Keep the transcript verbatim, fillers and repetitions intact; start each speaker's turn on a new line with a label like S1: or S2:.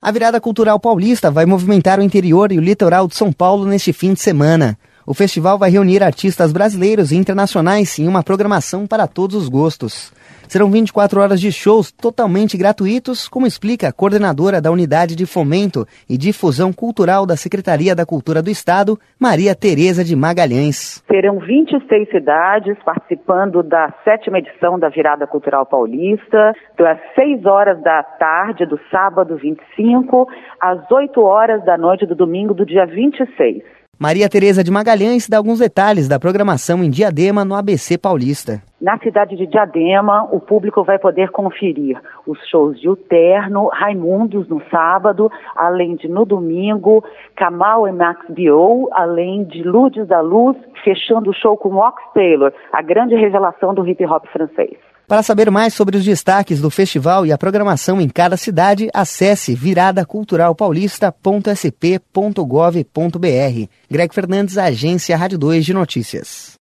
S1: A Virada Cultural Paulista vai movimentar o interior e o litoral de São Paulo neste fim de semana. O festival vai reunir artistas brasileiros e internacionais em uma programação para todos os gostos. Serão vinte e quatro horas de shows totalmente gratuitos, como explica a coordenadora da Unidade de Fomento e Difusão Cultural da Secretaria da Cultura do Estado, Maria Tereza de Magalhães.
S2: Serão vinte e seis cidades participando da sétima edição da Virada Cultural Paulista, das seis horas da tarde do sábado vinte e cinco às oito horas da noite do domingo do dia vinte e seis.
S1: Maria Tereza de Magalhães dá alguns detalhes da programação em Diadema, no A B C Paulista.
S2: Na cidade de Diadema, o público vai poder conferir os shows de O Terno, Raimundos no sábado, além de no domingo, Kamal e Max Bio, além de Lourdes da Luz, fechando o show com Ox Taylor, a grande revelação do hip hop francês.
S1: Para saber mais sobre os destaques do festival e a programação em cada cidade, acesse virada cultural paulista ponto s p ponto gov ponto b r. Greg Fernandes, Agência Rádio dois de Notícias.